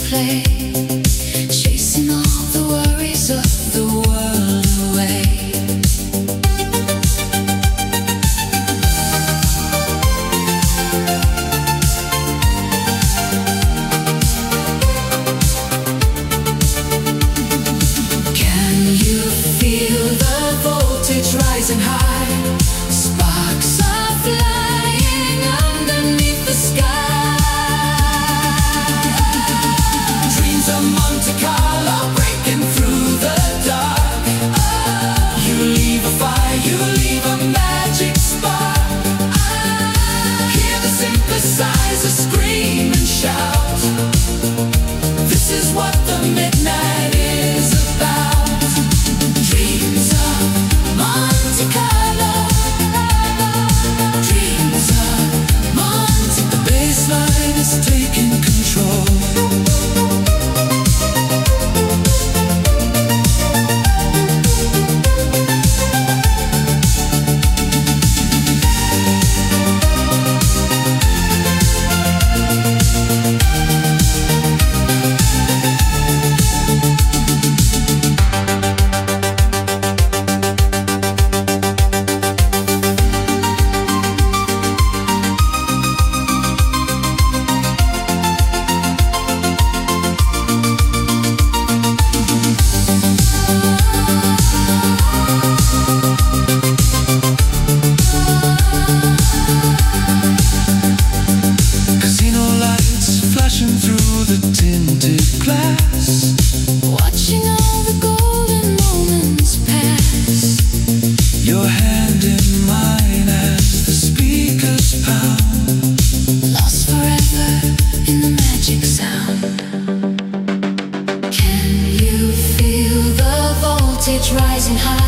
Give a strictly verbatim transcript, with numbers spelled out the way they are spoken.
play, chasing all the worries of the world away. Can you feel the voltage rising high? Sparks are flying underneath the sky. Dreams of Monte Carlo breaking through the dark. You leave a fire, you leave a magic spark. Hear the synthesizer scream and shout. This is what the midnight is about. Dreams of Monte Carlo. Dreams of Monte. The bassline is taking control. Casino lights flashing through the tinted glass. Watching all the golden moments pass. Your hand in mine as the speakers pound. Lost forever in the magic sound. Can you feel the voltage rising high?